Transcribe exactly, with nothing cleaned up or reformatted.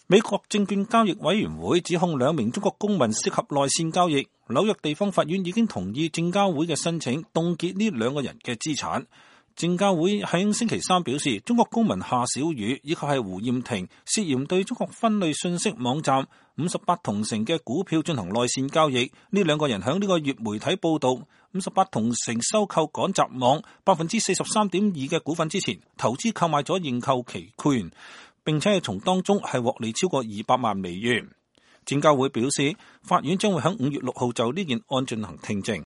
美國證券交易委員會指控兩名中國公民涉及內線交易，紐約地方法院已經同意證交會嘅申請，凍結呢兩個人嘅資產。證交會喺星期三表示，中國公民夏小雨以及係胡艷婷涉嫌對中國分類信息網站五十八同城嘅股票進行內線交易。呢兩個人喺呢個月媒體報道，五十八同城收購趕集網百分之四十三點二嘅股份之前，投資購買咗認購期權，並且係從當中係獲利超過二百萬美元。證交會表示，法院將會喺五月六號就呢件案進行聽證。